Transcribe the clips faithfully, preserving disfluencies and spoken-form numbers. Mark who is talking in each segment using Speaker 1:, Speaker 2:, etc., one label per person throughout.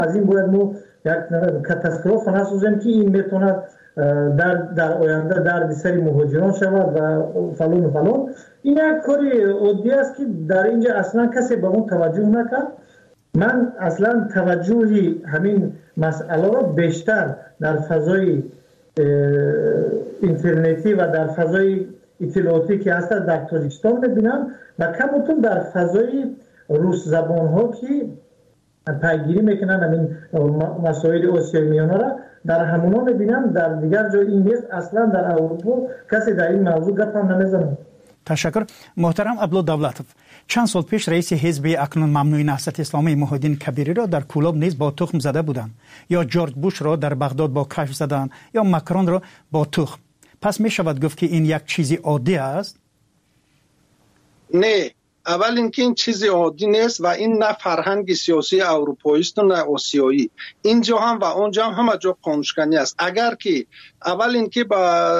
Speaker 1: از این باید ما یک کاتاستروف نسازیم که این میتونه در در آینده در سر مهاجران شود و فلان و فلان. این یک کاری عادی است که در اینجا اصلا کسی به اون توجه نکرد. من اصلا توجهی همین مسئله را بیشتر در فضای اینترنتی و در فضای اطلاعاتی که هست در تاجیکستان میبینم و کمتون در فضای روس زبان ها که پیگیری میکنن همین مسائل آسیای میانه را در همونا میبینم. در دیگر جای این نیست. اصلا در اروپا کسی در این موضوع گپ هم نمیزنه.
Speaker 2: تشکر. محترم عبدالله دولتوف، چند سال پیش رئیس حزب اکنون ممنوع نهضت اسلامی محی الدین کبیری را در کولاب نیز با تخم زده بودند، یا جورج بوش را در بغداد با کشف زدند، یا ماکرون را با تخم. پس می شود گفت که این یک چیزی عادی است؟
Speaker 3: نه، اول اینکه این چیزی عادی نیست و این نه فرهنگ سیاسی اروپایی است و نه آسیایی. اینجا هم و اونجا هم همه جا قانونشکنی است. اگر که اول اینکه با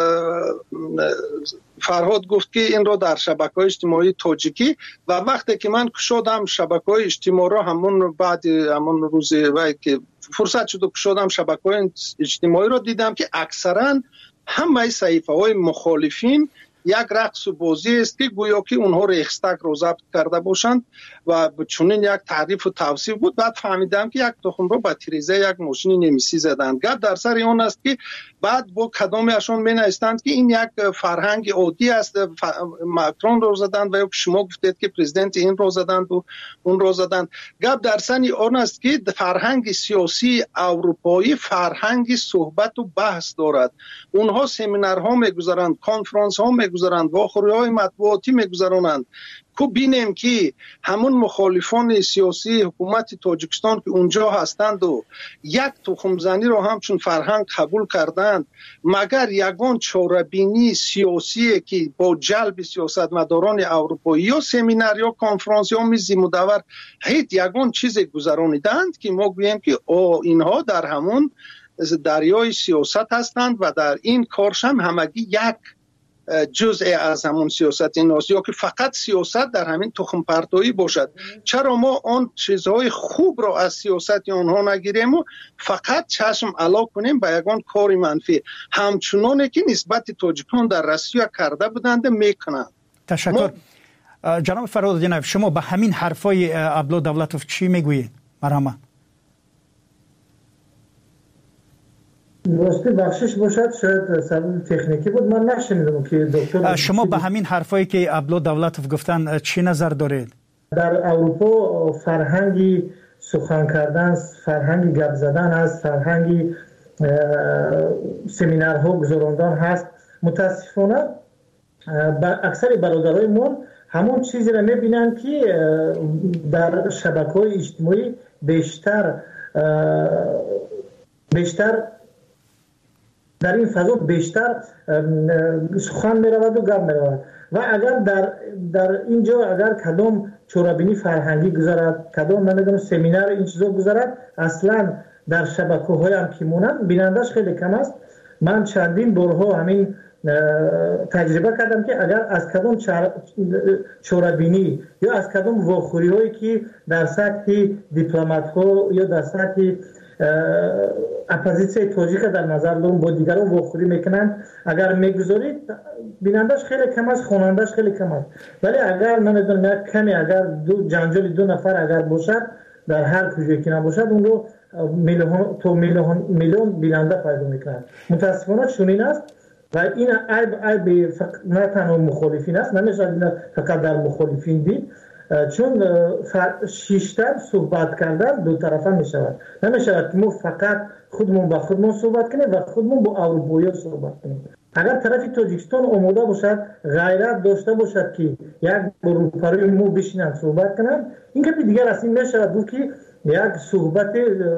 Speaker 3: فرهاد گفت که این رو در شبکه‌های اجتماعی تاجیکی و وقتی که من کشادم شبکه‌های اجتماعی رو همون بعد همون روز و که فرصت شد کشادم شبکه‌های اجتماعی رو دیدم که اکثرا همه صحیفه‌های مخالفین یک رقص و بازی است که گویا که اونها ریخستگ رو ضبط کرده باشند و چنین یک تعریف و توصیف بود. بعد فهمیدم که یک تخم رو با تیریزه یک ماشین نمیسی زدند. گپ در سر اون است که بعد با کدامشون مینایستند که این یک فرهنگ عادی است. ماکرون رو زدند و یک شما گفتید که پرزیدنت این رو زدند و اون رو زدند. گپ در سر اون است که فرهنگ سیاسی اروپایی فرهنگ صحبت و بحث دارد. اونها سمینارها میگذارند، کنفرانس ها میگذارند، واخوری های مطبوعاتی میگذارند. کو بینیم که همون مخالفان سیاسی حکومت تاجیکستان که اونجا هستند و یک تخم زنی رو همچون فرهنگ قبول کردند، مگر یگان چاره‌بینی سیاسی که با جلب سیاستمداران اروپایی یا سمینار یا کنفرانس یا میز مدور هیچ یگان چیز گذرانیدند که ما گوییم که او اینها در همون دریای سیاست هستند و در این کارش هم همگی یک جزء از همون سیاست این است، یا که فقط سیاست در همین تخم پرتایی باشد. چرا ما آن چیزهای خوب را از سیاست آنها نگیریم و فقط چشم علا کنیم به یگان کار منفی، همچنانه که نسبت تاجیکان در روسیه کرده بودند میکنند.
Speaker 2: تشکر. ما... جناب فرهاد، شما به همین حرفای عبدالله دولتوف چی میگویید؟ مرحبا.
Speaker 1: راستی بخشش باشد، شاید سبب تکنیکی بود، من نشنیدم که دکتر.
Speaker 2: شما به همین حرفایی که عبدالله دولتوف گفتن چی نظر دارید؟
Speaker 1: در اروپا فرهنگی سخن کردن، فرهنگی گپ زدن هست، فرهنگی سمینارها گذراندن هست. متاسفانه اکثر برادرای ما همون چیزی را میبینن که در شبکه‌های اجتماعی بیشتر بیشتر در این فضا بیشتر سخن می رود و گپ می رود و اگر در در اینجا اگر کدام چورابینی فرهنگی گذارد، کدام نمیدونم سمینار این چیزا گذارد، اصلا در شبکه های هم که مونن بینندش خیلی کم است. من چندین بارها همین تجربه کردم که اگر از کدام چورابینی یا از کدام واخوری هایی که در سطح دیپلمات ها یا در سطح اپوزیسیون تاجیک در نظر دارم با دیگران واخوری میکنن، اگر میگذارید بینندش خیلی کم است، خوانندش خیلی کم است. ولی اگر نمیدونم یک کمی اگر دو جنجال دو نفر اگر باشد در هر کجایی که نباشد اون رو میلیون تو میلیون میلیون بیننده پیدا میکنن. متاسفانه چنین است و این عیب عیب نه تنها مخالفین است، نمیشه فقط در مخالفین دید، چون شیشتر صحبت کردن دو طرفه می شود. نمی شود که ما فقط خودمون با خودمون صحبت کنیم و خودمون با اروپایی صحبت کنیم. اگر طرف تاجیکستان آماده باشد، غیرت داشته باشد که یک اروپایی مو بشینن صحبت کنن، این که دیگر از این می شود که یک صحبت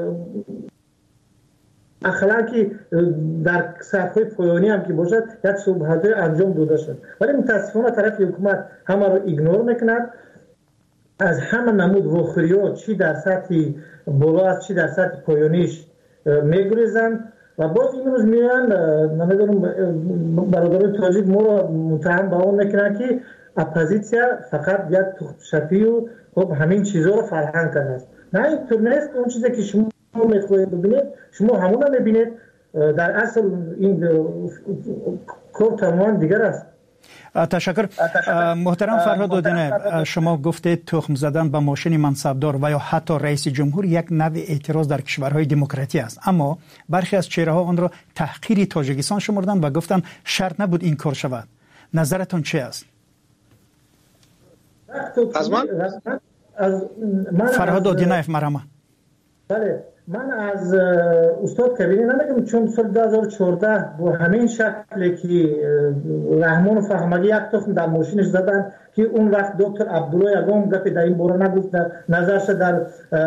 Speaker 1: اخلاقی در سطح پایانی هم که باشد یک صحبت انجام داده شد. ولی متاسفانه طرف حکومت همه رو ایگنور میکند، از همه نمود واخوری‌ها چی در سطح بالا است چی در سطح پایانیش میگریزند و باز این روز میان نمیدونم برادران تاجیک ما رو متهم به اون میکنن که اپوزیسیا فقط یک تخم شفی و خب همین چیزها رو فرهنگ کرده است. نه اینطور نیست. اون چیزی که شما میخواهید ببینید شما همون میبینید. در اصل این کار تمام دیگر است.
Speaker 2: تشکر. محترم فرهاد اودینایف، شما گفتید تخم زدن به ماشین منصبدار و یا حتی رئیس جمهور یک نوع اعتراض در کشورهای دموکراتی است، اما برخی از چهره ها آن را تحقیر تاجیکستان شمردن و گفتن شرط نبود این کار شود. نظرتون چه است؟
Speaker 3: از من
Speaker 2: فرهاد اودینایف مرحبا.
Speaker 1: بله، من از استاد کبیری نمیگم، چون سال دو هزار و چهارده با همین شکلی که رحمان و فهمگی یک تخم در ماشینش زدن که اون وقت دکتر عبدالله یگام گفت در این باره نگفت، نظرش در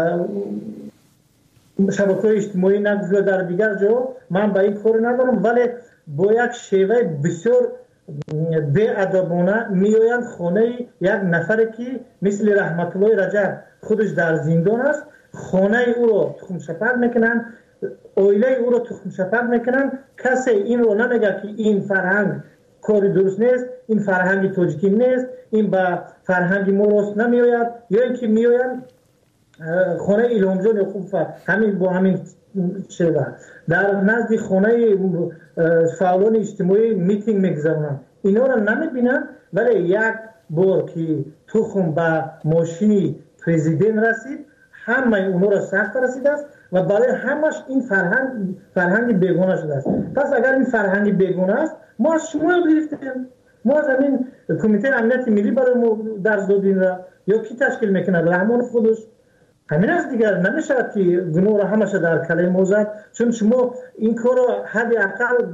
Speaker 1: شبکه‌های اجتماعی نگفت در دیگر جا، من با این کار ندارم، ولی با یک شیوه بسیار بی‌ادبانه میآیند خانه یک نفر که مثل رحمت الله رجب خودش در زندان است، خانه او رو تخم شپر میکنن، اویله او رو تخم شپر میکنن. کسی این رو نمیگه که این فرهنگ کاری درست نیست، این فرهنگ تاجیکی نیست، این با فرهنگ ما راست نمیآید، یا اینکه میآیند خانه ایلهام جان خوب همین با همین شیوه در نزد خانه فعالان اجتماعی میتینگ میگذارن. اینا رو نمیبینن، ولی یک بار که تخم به ماشینی پرزیدنت رسید، همه اونها را سخت رسیده است و برای همش این فرهنگ فرهنگ بیگانه شده است. پس اگر این فرهنگ بیگانه است، ما از شما گرفتیم، ما از همین کمیته امنیت ملی برای ما درس دادیم را، یا کی تشکیل میکنه؟ رحمان خودش. همین از دیگر نمیشه که گناه را همش در کلمه موزد، چون شما این کار را حداقل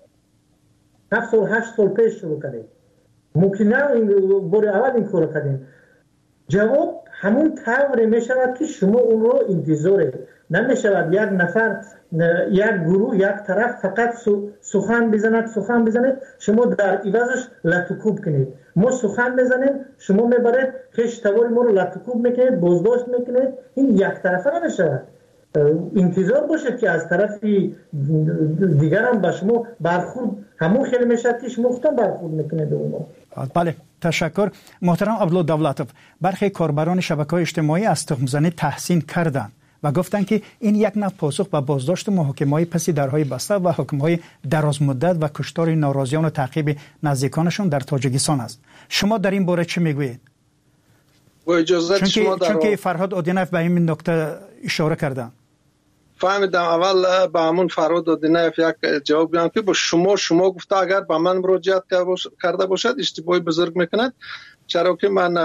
Speaker 1: هفت سال هشت سال پیش شروع کردید. ممکن نه این بار اول این کار کردیم. جواب همون طوری می شود که شما اون رو انتظاره نمی شود یک نفر یک گروه یک طرف فقط سخن بزند سخن بزنید شما در عوضش لطوکوب کنید. ما سخن بزنیم شما میبرید خش توار ما رو لطوکوب میکنید، بازداشت میکنید. این یک طرفه نمی شود. انتظار باشید که از طرف دیگر هم به شما برخورد همون خیلی میشد که شما خودتان برخورد میکنید اونو.
Speaker 2: بله، تشکر. محترم عبدالله دولتوف، برخی کاربران شبکه‌های اجتماعی از تخم‌زنی تحسین کردند و گفتند که این یک نوع پاسخ به بازداشت محاکمه‌های پس درهای بسته و حکم‌های درازمدت و کشتار ناراضیان و تعقیب نزدیکانشون در تاجیکستان است. شما در این باره چه میگویید؟
Speaker 3: با اجازه شما در
Speaker 2: چون که فرهاد اودینایف به این نکته اشاره کردند.
Speaker 3: فهمیدم. اول با همون فرهاد اودینایف یک جواب بیان که با شما شما گفته اگر با من مراجعت کرده باشد اشتباهی بزرگ میکند، چرا که من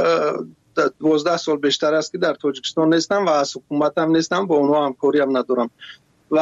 Speaker 3: دوازده سال بیشتر است که در تاجیکستان نیستم و از حکومت هم نیستم، با اونها همکاری هم ندارم. و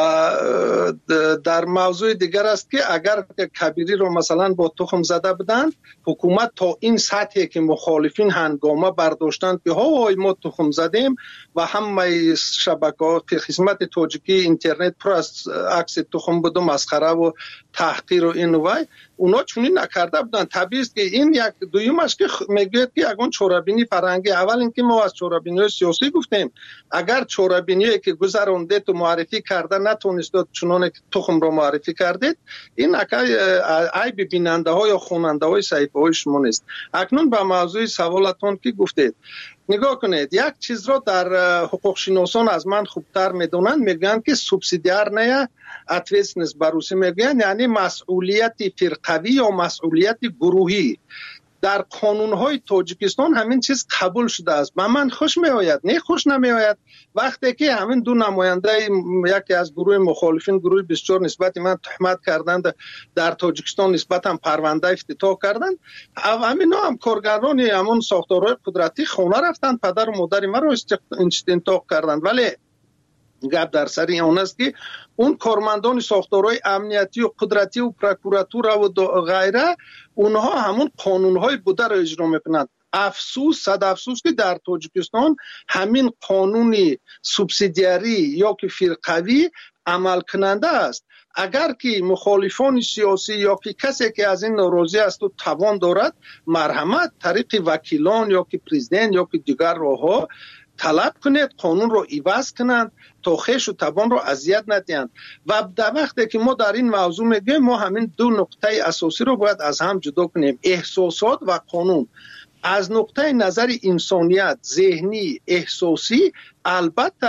Speaker 3: در موضوع دیگر است که اگر کبیری رو مثلا با تخم زده بدن، حکومت تا این سطحی که مخالفین هنگامه برداشتند که های ما تخم زدیم و همه شبکه‌ها خدمت تاجیکی اینترنت پر از عکس تخم بود و مسخره و تحقیر و این و اونا چونی نکرده بودن. طبیعی است که این یک دویمش که میگوید که اگون چورابینی فرهنگی، اول اینکه ما از چورابینی سیاسی گفتیم، اگر چورابینی که گذرونده تو معرفی کرده نتونست چنانه که تخم رو معرفی کردید، این عیب بیننده ها یا خواننده های صحیفه های شما نیست. اکنون به موضوع سوالتون که گفتید نگاه کنید، یک چیز رو در حقوق شناسان از من خوبتر میدونن، میگن که سوبسیدیار نه اتویسنس بروسی میگن، یعنی مسئولیت فرقوی یا مسئولیت گروهی. در قانون‌های تاجیکستان همین چیز قبول شده است. به من خوش میآید، نه خوش نمیآید وقتی که همین دو نماینده یکی از گروه مخالفین، گروه بیست و چهار نسبت من تهمت کردند در تاجیکستان، نسبت هم پرونده افتتاح کردند. همین هم کارگران همون ساختارهای قدرتی خونه رفتند، پدر و مادر ما رو استنطاق کردند. ولی گپ در سری اون است که اون کارمندان ساختارهای امنیتی و قدرتی و پروکوراتور و غیره، اونها همون قانونهای بوده رو اجرا میکنند. افسوس، صد افسوس که در تاجیکستان همین قانونی سوبسیدیاری یا که فرقوی عمل کننده است. اگر که مخالفان سیاسی یا که کسی که از این ناراضی است و توان دارد، مرحمت طریق وکیلان یا که پرزیدنت یا که دیگر راهها طلب کنید قانون رو عوض کنند تا خویش و توان رو اذیت ندهند. و در وقتی که ما در این موضوع میگیم، ما همین دو نقطه اساسی رو باید از هم جدا کنیم، احساسات و قانون. از نقطه نظر انسانیت، ذهنی، احساسی، البته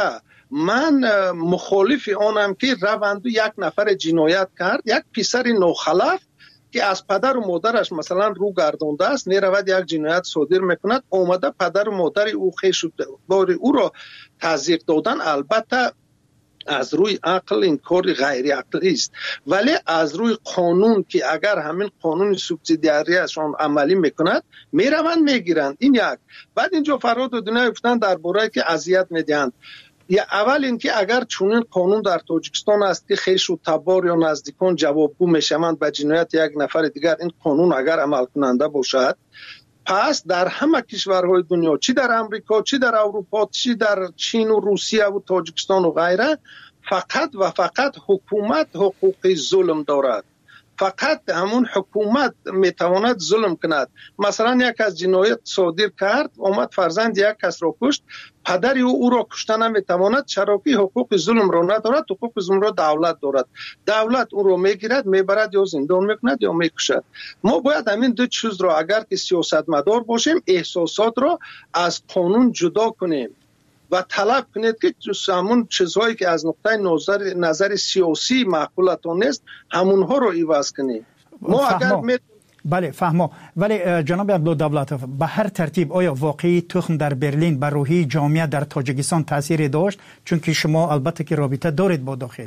Speaker 3: من مخالف آنم که روند یک نفر جنایت کرد، یک پسر نوخلف که از پدر و مادرش مثلا رو گردانده است، میرود یک جنایت صادر میکند، اومده پدر و مادر او خیش بار او را تضییق دادن، البته از روی عقل این کار غیر عقلی است، ولی از روی قانون که اگر همین قانون سوبسیدیاریشان عملی میکند میروند میگیرند. این یک. بعد اینجا فراد و دنیا گفتن درباره که اذیت میدهند. یا اول اینکه اگر چنین قانون در تاجیکستان است که خیش و تبار یا نزدیکان جوابگو میشوند به جنایت یک نفر دیگر، این قانون اگر عمل کننده باشد، پس در همه کشورهای دنیا، چی در امریکا، چی در اروپا، چی در چین و روسیه و تاجیکستان و غیره، فقط و فقط حکومت حقوق ظلم دارد. فقط همون حکومت میتواند ظلم کند. مثلا یک از جنایت صادر کرد، اومد فرزند یک کس را کشت، پدری او او را کشته نمیتواند، چرا که حقوق ظلم را ندارد، حقوق ظلم را دولت دارد. دولت او را میگیرد، میبرد یا زندان میکند یا میکشد. ما باید همین دو چیز را اگر که سیاستمدار باشیم، احساسات را از قانون جدا کنیم و طلب کنید که همون چیزهایی که از نقطه نظر نظر سیاسی معقولتان نیست همونها رو عوض کنید. ما
Speaker 2: فهمو.
Speaker 3: اگر می...
Speaker 2: بله فهمو. ولی جناب عبدالدولتوف، به هر ترتیب آیا واقعی تخم در برلین بر روحی جامعه در تاجیکستان تاثیر داشت؟ چون که شما البته که رابطه دارید با داخل.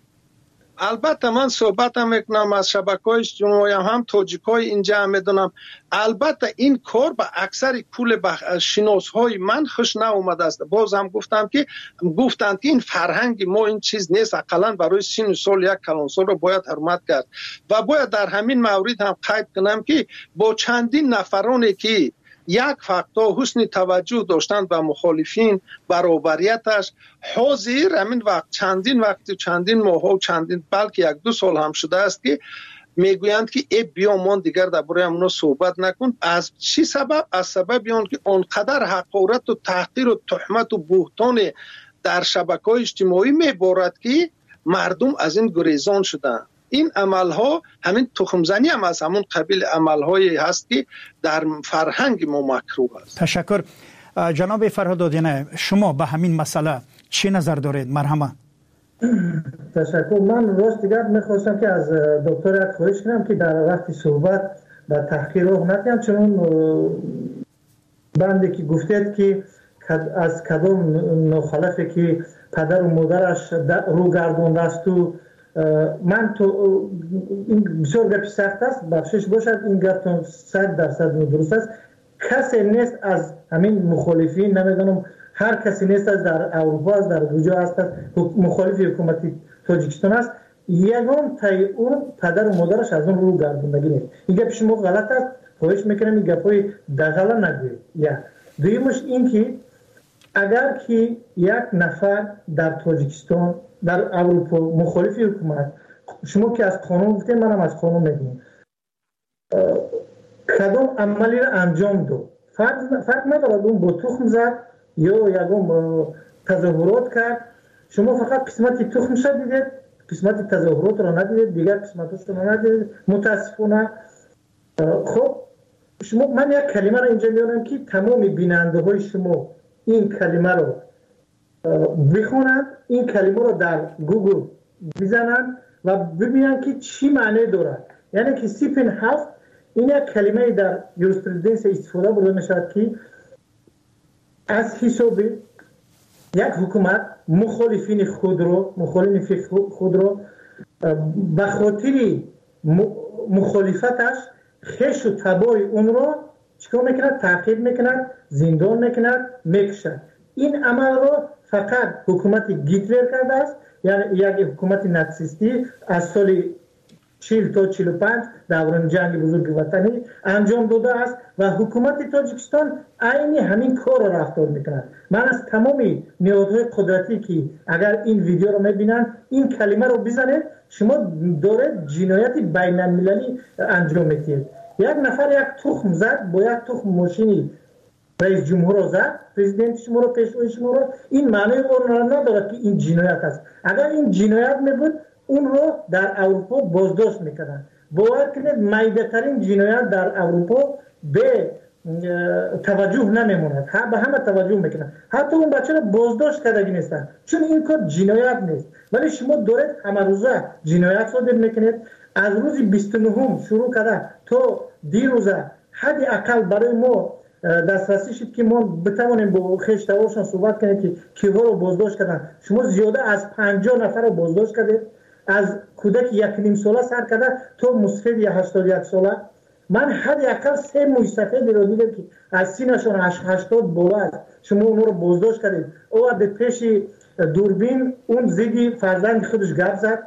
Speaker 3: البته من صحبتم میکنم از شبکه‌های اجتماعی، هم تاجیکای اینجا هم میدونم. البته این کار به اکثر کل بخ... شناسهای من خوش ناومده است. باز هم گفتم که گفتند که این فرهنگ ما این چیز نیست، اقلا برای سن سال یک کلانسال رو باید حرمت کرد. و باید در همین مورد هم قید کنم که با چندین نفرانی که یک فقطا حسن توجه داشتند به مخالفین برابریتش، حاضر همین وقت چندین وقت چندین ماه و چندین بلکه یک دو سال هم شده است که میگویند که ای بیا من دیگر درباره اونا صحبت نکن. از چی سبب؟ از سبب آن که آنقدر حقارت و تحقیر و تهمت و بهتان در شبکه‌های اجتماعی میبارد که مردم از این گریزان شدند. این عملها همین تخمزنی هم از همون قبیل عملهایی هست که در فرهنگ ما مکروه است.
Speaker 2: تشکر. جناب فرهاد، شما به همین مسئله چی نظر دارید؟ مرحبا.
Speaker 1: تشکر. من راست دیگر میخواستم که از دکتر خواهش کنم که در وقت صحبت به تحقیر رو نکنم، چون بنده که گفتید که از کدام نوخلفی که پدر و مادرش رو گردونده است و من تو این بسیار گپی سخت است، بخشش باشد این گپ صد درصد درست است. کسی نیست از همین مخالفین، نمیدونم هر کسی نیست از در اروپا است در کجا است مخالف حکومت تاجیکستان است، یگان تای اون پدر و مادرش از اون رو گردوندگی نیست. این گپ شما غلط است، خواهش میکنم این گپای دغلا نگویید. یا دویمش این که اگر که یک نفر در تاجیکستان در اروپا مخالف حکومت، شما که از قانون گفتید، منم از قانون میگم، کدام عملی را انجام داد، فرق فرق ندارد اون با تخم زد یا یگام تظاهرات کرد، شما فقط قسمت تخمش دیدید، قسمت تظاهرات را ندیدید، دیگر قسمتش را ندیدید، متاسفانه. خب شما من یک کلمه را اینجا میارم که تمام بیننده های شما این کلمه رو بخونند، این کلمه رو در گوگل بزنند و ببینند که چی معنی دارد. یعنی که سیپن هفت این یک کلمه در یوریسپرودنس استفاده برده میشود که از حساب یک حکومت مخالفین خود رو مخالفین خود رو به خاطر مخالفتش خش و تبای اون رو چیکار میکند؟ تعقیب میکند، زندان میکند، میکشد. این عمل رو فقط حکومت گیتلر کرده است، یعنی یک حکومت ناتسیستی از سال چهل تا چهل و پنج دوران جنگ بزرگ وطنی انجام داده است و حکومت تاجیکستان عین همین کار را رفتار میکند. من از تمام نهادهای قدرتی که اگر این ویدیو رو میبینن این کلمه رو بزنید، شما داره جنایت بین المللی انجام میدید. یک نفر یک تخم زد، با یک تخم ماشینی رئیس جمهور رو زد، پرزیدنت شما رو، پیشوای شما رو، این معنی اون نداره که این جنایت است. اگر این جنایت میبود اون رو در اروپا بازداشت میکردن. باور کنید میده ترین جنایت در اروپا به توجه نمیموند، به همه توجه میکنن، حتی اون بچه رو بازداشت کردگی نیستن چون این کار جنایت نیست. ولی شما دارید همه روزه جنایت صادر میکنید. از روز بیست و نه شروع کرده تا دیروزه حد اقل برای ما دسترسی شد که ما بتوانیم با خشتوارشان صحبت کنیم که کیها رو بازداشت کردن. شما زیاده از پنجاه نفر رو بازداشت کردید، از کودک یک نیم ساله سر کرده تا مسفید یا هشتاد و یک ساله. من حد اقل سه موی سفید رو دیدم که از سینشون هشتاد بالا است. شما اون رو بازداشت کردید. او به پیش دوربین اون زیدی فرزند خودش گپ زد.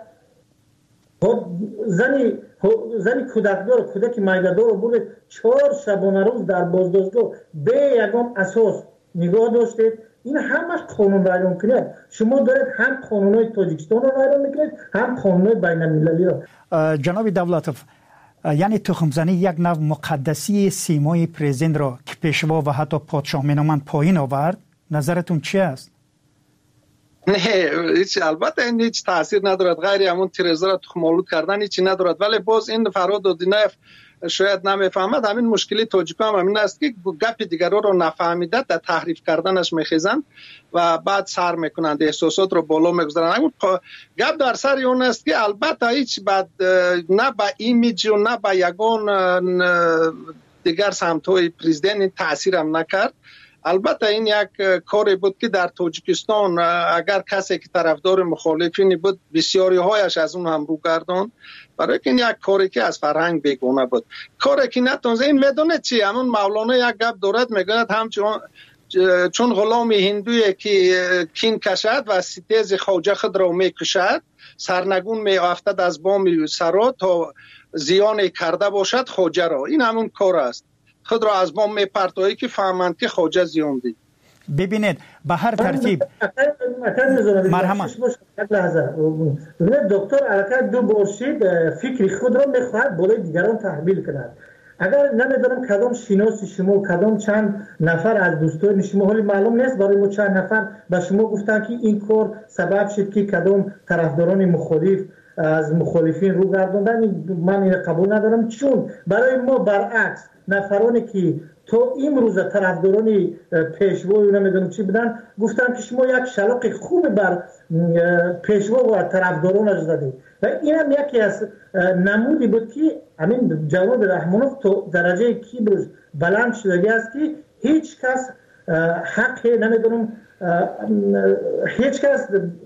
Speaker 1: زنی زنی کودکدار کودک میده‌دار رو برد چهار شبانه روز در بازداشتگاه به یگان اساس نگاه داشتید. این همش قانون ویران کنید. شما دارید هم قانون‌های تاجیکستان رو ویران میکنید هم قانون‌های بین‌المللی رو.
Speaker 2: جناب دولتوف، یعنی تخمزنی یک نوع مقدسی سیمای پرزیدنت را که پیشوا و حتی پادشاه مینامند پایین آورد، نظرتون چی است؟
Speaker 3: نه هیچ، البته این هیچ تاثیر ندارد، غیر همون تیرزا را تخم‌آلود کردن هیچی ندارد. ولی باز این فراد دودینایف شاید نمیفهمد. همین مشکلی تاجیک هم همین است که گپ دیگرها رو نفهمیده در تحریف کردنش میخیزند و بعد سر میکنند، احساسات رو بالا میگذارند. گپ در سر اون است که البته هیچ بعد نه به ایمیج و نه به یگان دیگر سمت‌های پرزیدنت تاثیر هم نکرد. البته این یک کاری بود که در تاجیکستان اگر کسی که طرفدار مخالفین بود بسیاری هایش از اون هم رو گردان، برای که این یک کاری که از فرهنگ بیگانه بود، کاری که نتونست. این میدونه چی؟ همون مولانا یک گپ دارد، میگوید همچون چون غلام هندویی که کین کشد و ستیز خواجه خود را میکشد، سرنگون میافتد از بام سرا تا زیان کرده باشد خواجه را. این همون کار است، خود را از بام میپرتایی که فهمند که خواجه زیان دید.
Speaker 2: ببینید به هر ترتیب
Speaker 1: مرحمت دکتر حرکت دو باشید فکر خود را میخواهد بالای دیگران تحمیل کند. اگر نمیدارم کدام شناس شما کدام چند نفر از دوستان شما، حالی معلوم نیست برای ما چند نفر به شما گفتن که این کار سبب شد که کدام طرفداران مخالف از مخالفین رو گرداندن، من این قبول ندارم. چون برای ما برعکس نفرانی که تو امروز طرفداران پیشوا و نمیدونم چی بدن گفتن که شما یک شلاق خوب بر پیشوا و طرفدارانش زدید و این هم یکی از نمودی بود که همین جواد رحمانوف تو درجه کیبرش بلند شده است که هیچ کس حق نمیدونم هیچ کس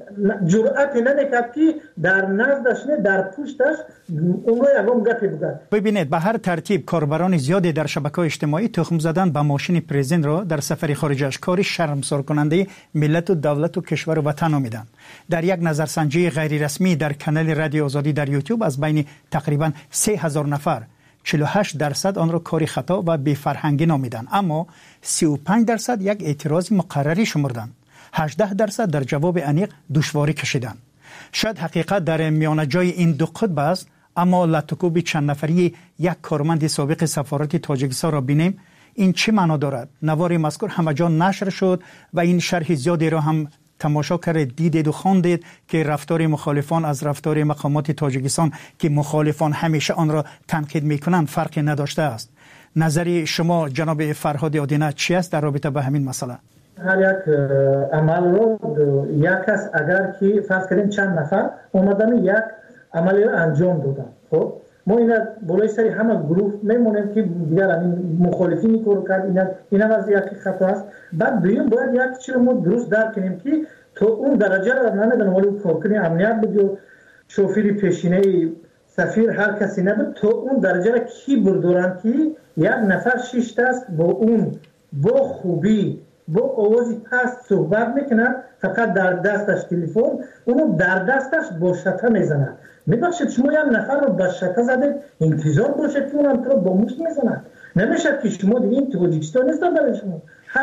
Speaker 1: جرأت نمیکرد که در نزدش نه در پشتش اون رو یکم گپی بگه.
Speaker 2: ببینید به هر ترتیب کاربران زیادی در شبکه‌های اجتماعی تخم زدن به ماشین پرزیدنت را در سفر خارجش کاری شرمسار کننده ملت و دولت و کشور و وطن نامیدند. در یک نظرسنجی غیر رسمی در کانال رادیو آزادی در یوتیوب از بین تقریبا سه هزار نفر چهل و هشت درصد آن را کاری خطا و بی فرهنگی نامیدند، اما سی و پنج درصد یک اعتراض مقرری شمردند. هجده درصد در جواب انیق دشواری کشیدند. شاید حقیقت در میانه جای این دو قطب است، اما لطکوب چند نفری یک کارمند سابق سفارت تاجیکستان را بینیم. این چه معنا دارد؟ نوار مذکور همه جا نشر شد و این شرح زیادی را هم تماشا کرد، دیدید و خواندید که رفتار مخالفان از رفتار مقامات تاجیکستان که مخالفان همیشه آن را تنقید میکنند فرقی نداشته است. نظری شما جناب فرهاد آدینه چی است در رابطه با همین مسئله؟
Speaker 1: هر یک عمل رو یک کس اگر که فرض کنیم چند نفر اومدن یک عملی رو انجام دادن، خب ما اینا بالای سری همه گروه میمونیم که دیگر این مخالفین کارو کرد، اینا اینا از یک خطا است. بعد دویم باید یک چیز ما درست درک کنیم که تو اون درجه رو نمیدونم ولی کارکنی امنیت بود شوفیر پیشینه سفیر هر کسی نبود، تو اون درجه رو کی بردارن که یک نفر شش دست با اون با خوبی با آوازی پست صحبت میکنن، فقط در دستش تلفن، اونو در دستش با شته میزنن. میبخشید شما یک نفر رو با شته زده انتظار باشه که اونم تو رو با مشت میزنن. نمیشه که شما دیگه این تاجیکستان نیست برای شما.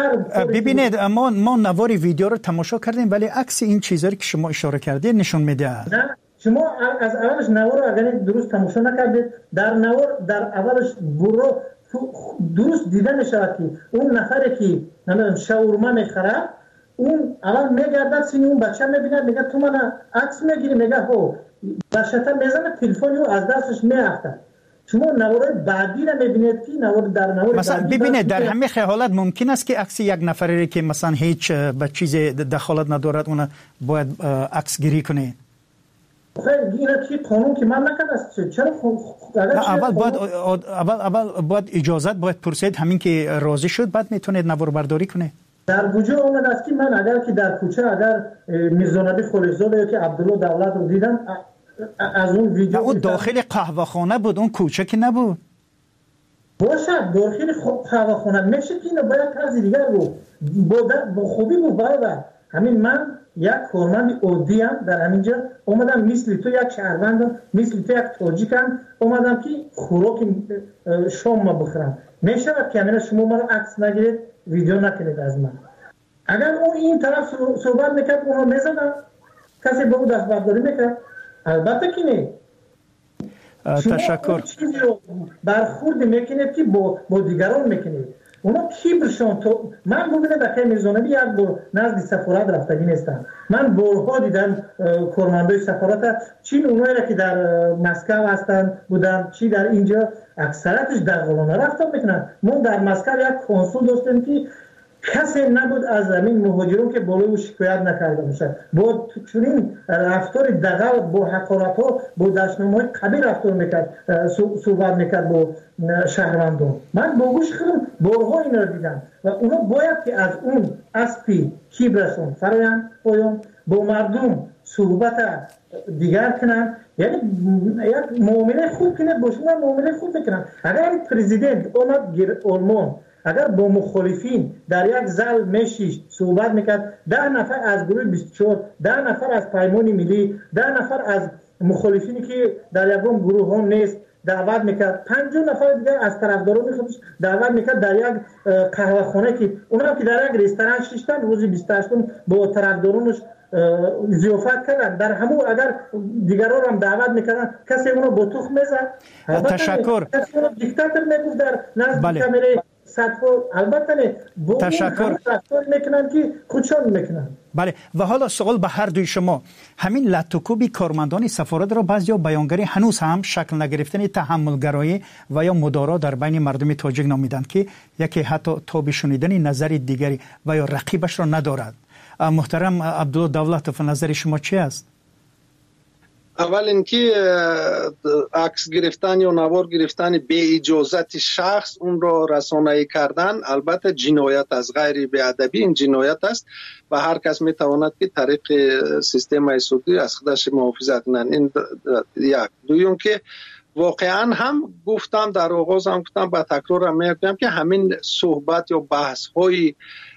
Speaker 2: ببینید ما ما نوار ویدیو رو تماشا کردیم ولی عکس این چیزایی که شما اشاره کردید نشون میده.
Speaker 1: نه شما از اولش نوار رو اگر درست تماشا نکردید، در نوار در اولش برو درست دیده میشه که اون نفری که نمیدونم شاورما میخره اون اول میگرده سینی اون بچه میبینه میگه تو من عکس میگیری، میگه هو بچه‌تا میزنه تلفنی رو از دستش میافته. شما نوار بعدی را میبینید که نوار در نوار
Speaker 2: مثلا ببینید در همه حالت ممکن است که عکس یک نفری که مثلا هیچ به چیز دخالت ندارد اون باید عکس گیری کنه.
Speaker 1: خیر اینا چی قانون که من نکرد است چرا
Speaker 2: اول باید اول اول باید اجازت باید پرسید همین که راضی شد بعد میتونید نوار برداری کنه.
Speaker 1: در وجود اومد است که من اگر که در کوچه اگر میرزانبی خلیزاده یا که عبدالله دولت رو دیدم از اون ویدیو
Speaker 2: اون داخل قهوه خانه بود اون کوچه که نبود
Speaker 1: باشد داخل قهوه خانه میشه که اینو باید طرز دیگر رو با خوبی بود برادر. همین من یک کارمند عادی ام در همینجا اومدم مثل تو یک شهروندم مثل تو یک تاجیکم اومدم که خوراک شام ما بخورم میشود کاملا شما ما رو عکس نگیرید ویدیو نکنید از من. اگر اون این طرف صحبت میکرد اونو میزدم کسی به اون دست برداری میکرد البته که نه.
Speaker 2: تشکر.
Speaker 1: چیزی رو برخورد میکنید که با, با دیگران میکنید اونا کیبرشون تو من ببینم بخیر میرزانبی یک بار نزد سفارت رفتگی نیستم. من بارها دیدم کارمندای سفارت چین اونایی را که در مسکو هستن بودن چی در اینجا اکثرتش در قلانه رفتن میکنن. ما در مسکو یک کنسول داشتیم که کسی نبود از زمین مهاجرون که بالای او شکایت نکرده باشه. با چنین رفتار دغل با حقارت ها با دشنامه‌های قبیح رفتار میکرد صحبت میکرد با شهروندان. من با گوش خودم بارها این را دیدم و اونا باید که از اون اسپی کیبرشون فرایند پایان با مردم صحبت دیگر کنن یعنی یک معامله خوب کنه با شما معامله خوب بکنن. اگر پرزیدنت اومد گیر آلمان اگر با مخالفین در یک زل میشیش صحبت میکرد ده نفر از گروه بیست و چهار ده نفر از پیمان ملی ده نفر از مخالفینی که در یکم گروه هم نیست دعوت میکرد پنجاه نفر دیگر از طرفداران خودش دعوت میکرد در یک قهوه خانه که اونها که در یک رستوران شیشتن روزی بیست و هشت با طرفدارانش ضیافت کردن در همون اگر دیگران هم دعوت میکردن کسی اونو با تخم میزد.
Speaker 2: تشکر.
Speaker 1: کسی اونو دیکتاتور میگفت در نزد کامره صدفو البته نه با
Speaker 2: تشکر
Speaker 1: میکنن که خودشان میکنن.
Speaker 2: بله و حالا سوال به هر دوی شما همین لطوکوبی کارمندان سفارت را بعضیا بیانگری هنوز هم شکل نگرفتن تحملگرایی و یا مدارا در بین مردم تاجیک نامیدند که یکی حتی تاب شنیدن نظر دیگری و یا رقیبش را ندارد. محترم عبدالله دولتوف نظر شما چی است؟
Speaker 3: اول اینکه عکس گرفتن یا نوار گرفتن به اجازت شخص اون را رسانه‌ای کردن البته جنایت است، غیر بی‌ادبی این جنایت است و هر کس میتواند که طریق سیستم ایسودی از خودش محافظت کنه. این یک. دویم که واقعا هم گفتم در آغاز هم گفتم با تکرار هم میگم که همین صحبت یا بحث های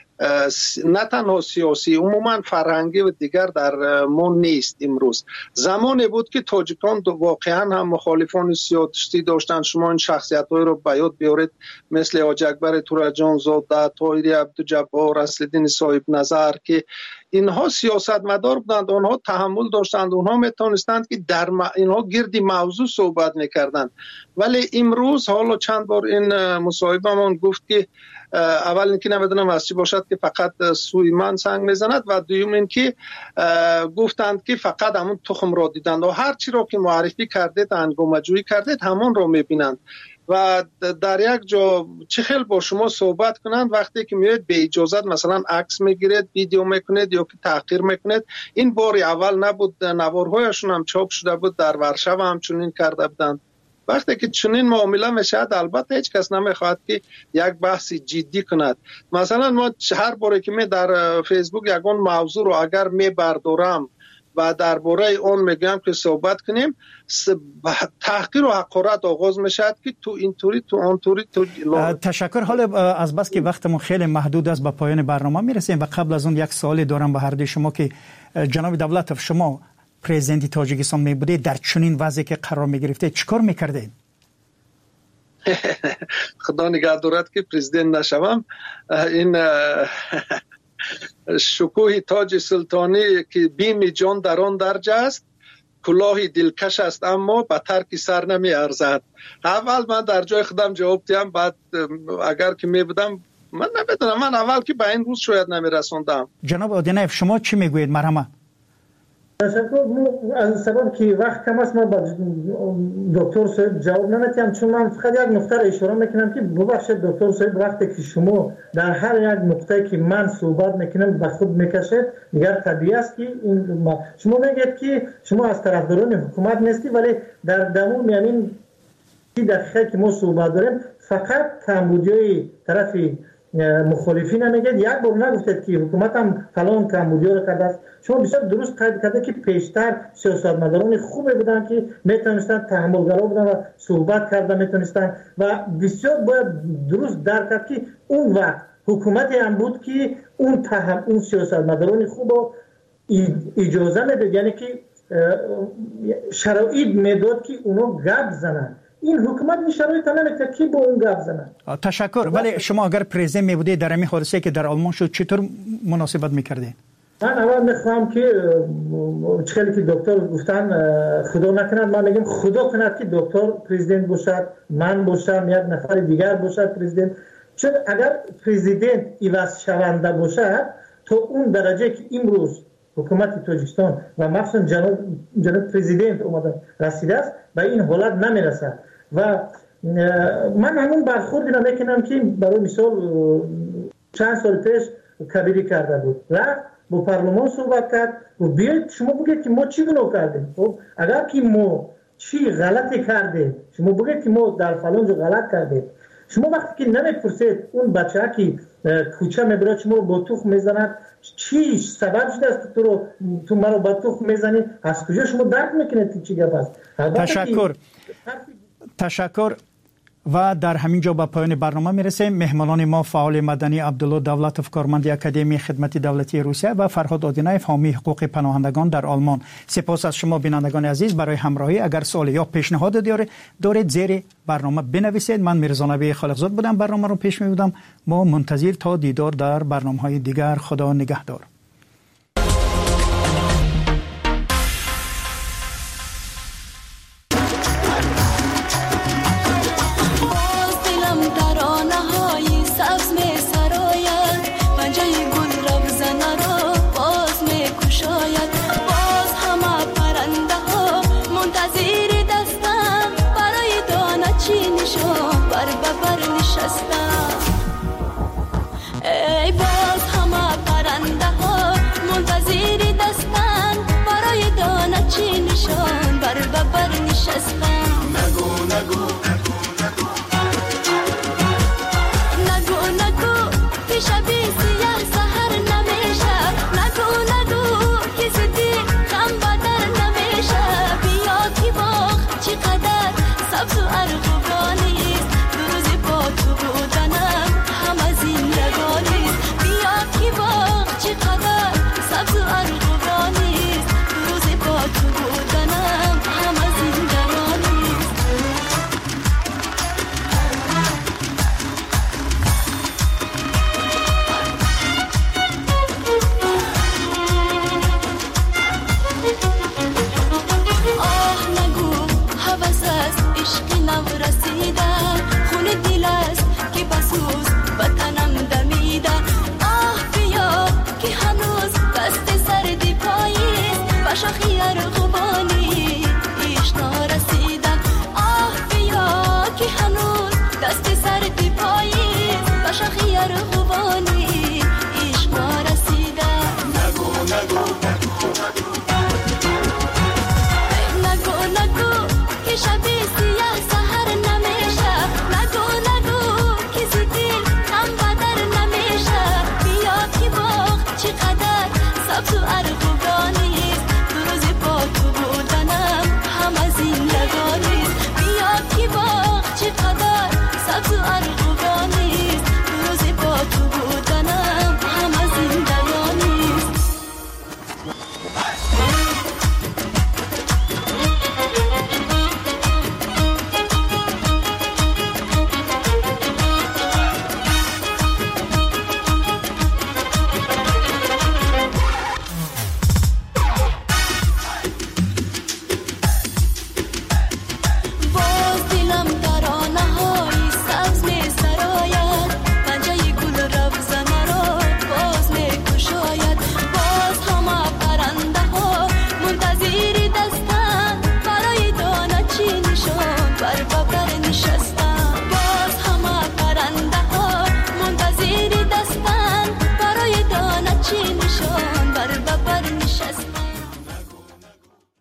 Speaker 3: نه تنها سیاسی عموما فرهنگی و دیگر در ما نیست. امروز زمانی بود که تاجیکان واقعا هم مخالفان سیاسی داشتن. شما این شخصیت های رو به یاد بیارید مثل حاجی اکبر تورجان زاده، طاهری عبدالجبار، اصلالدین صاحب نظر که اینها سیاستمدار بودند، اونها تحمل داشتند، اونها میتونستند که در م... اینها گردی موضوع صحبت میکردند. ولی امروز حالا چند بار این مصاحبه‌مان گفت که اول اینکه نمیدونم از چی باشد که فقط سوی من سنگ میزند و دوم اینکه گفتند که فقط همون تخم را دیدند و هر چی را که معرفی کردید انگامه‌جویی کردید همون را میبینند و در یک جا چه خیلی با شما صحبت کنند وقتی که میاد به اجازت مثلا عکس میگیرید ویدیو میکنید یا که تحقیر میکنید. این بار اول نبود، نوارهایشون هم چاپ شده بود، در ورشو هم چنین کرده بودند. وقتی که چنین معامله میشد البته هیچ کس نمیخواد که یک بحث جدی کند. مثلا ما هر باره که می در فیسبوک یگان موضوع رو اگر می بردارم و درباره اون میگم که صحبت کنیم تحقیر و حقارت آغاز میشد که تو اینطوری تو اونطوری تو
Speaker 2: تشکر. حالا از بس که وقتمون خیلی محدود است به پایان برنامه میرسیم و قبل از اون یک سوالی دارم به هر دوی شما که جناب دولتوف شما پرزیدنت تاجیکستان می بوده در چنین وضعی که قرار می گرفته چیکار میکرده؟
Speaker 3: خدا نگهدارد که پرزیدنت نشوم. این شکوه تاج سلطانی که بیم جان در آن درج است، کلاه دلکش است اما به ترک سر نمی ارزد. اول من در جای خودم جواب دیم، بعد اگر که می بودم من نمیدونم، من اول که به این روز شاید نمی رسوندم.
Speaker 2: جناب آدینایف شما چی میگویید؟ مرحبا.
Speaker 1: تشکر. از سبب که وقت کم است من با دکتر صاحب جواب نمیتونم، چون من فقط یک نکته را اشاره میکنم که ببخشید دکتر صاحب وقتی که شما در هر یک نقطه که من صحبت میکنم به خود میکشید دیگر طبیعی است که این شما میگید که شما از طرفداران حکومت نیستی، ولی در دمون همین دقیقه که ما صحبت داریم فقط کمبودیای طرف مخالفین نمیگید، یک بار نگفتید که حکومت هم فلان کمبودی رو کرده است. شما بسیار درست قید کرده که پیشتر سیاستمداران خوبی بودن که میتونستن تحملگرا بودن و صحبت کرده میتونستن و بسیار باید درست درک کرد که اون وقت حکومتی هم بود که اون تهم اون سیاستمداران خوب رو اجازه میداد، یعنی که شرایط میداد که اونا گپ زنن. این حکومت این شرایط نمیده که با اون گپ زنن.
Speaker 2: تشکر. ولی شما اگر پرزیدنت می بودید در همین حادثه که در آلمان شد چطور مناسبت میکردین؟
Speaker 1: من اول میخوام که چخیلی که دکتر گفتن خدا نکند، من میگم خدا کند که دکتر پرزیدنت باشد، من باشم، یک نفر دیگر باشد پرزیدنت، چون اگر پرزیدنت ایواز شونده باشد تا اون درجه که امروز حکومت تاجیکستان و مخصوصا جناب جناب پرزیدنت اومدن رسیده است به این حالت نمیرسد. و من همون برخوردی را میکنم که برای مثال چند سال پیش کبیری کرده بود، رفت با پارلمان صحبت کرد و بیاید شما بگید که ما چی گناه کردیم. خب اگر که ما چی غلطی کردیم شما بگید که ما در فلان جا غلط کردیم. شما وقتی که نمیپرسید اون بچه که کوچه میبرد شما رو با توخ میزند چی سبب شده است تو رو تو مرا با توخ میزنی، از کجا شما درک میکنید که چی گپ است؟
Speaker 2: تشکر. تشکر. و در همین جا به پایان برنامه میرسیم. مهمانان ما فعال مدنی عبدالله دولتوف کارمند اکادمی خدمت دولتی روسیه و فرهاد آدینایف حامی حقوق پناهندگان در آلمان. سپاس از شما بینندگان عزیز برای همراهی. اگر سوال یا پیشنهاد دارید زیر برنامه بنویسید. من میرزا نبی خالقزاد بودم، برنامه رو پیش میبردم. ما منتظر تا دیدار در برنامه‌های دیگر. خدا نگهدار.
Speaker 4: ای باز همه پرنده ها منتظر دستن برای دانه چی نشان بر ببر نشستن. نگو نگو نگو نگو که شبی سیاه سهر نمیشه. نگو نگو که زدی غم بدر نمیشه. بیا که باغ چقدر سبز و ارغوانیست، دو روزی با تو بودنم همه زندگانیست. بیا که باغ چقدر سبز و ارغوانیست، دو روزی با تو بودنم همه زندگانیست. آه نگو هوس است عشق نو رسیده، خون دل است که بسوز وطنم دمیده. آه بیا که هنوز دست سردی پاییست و شاخی ارغوان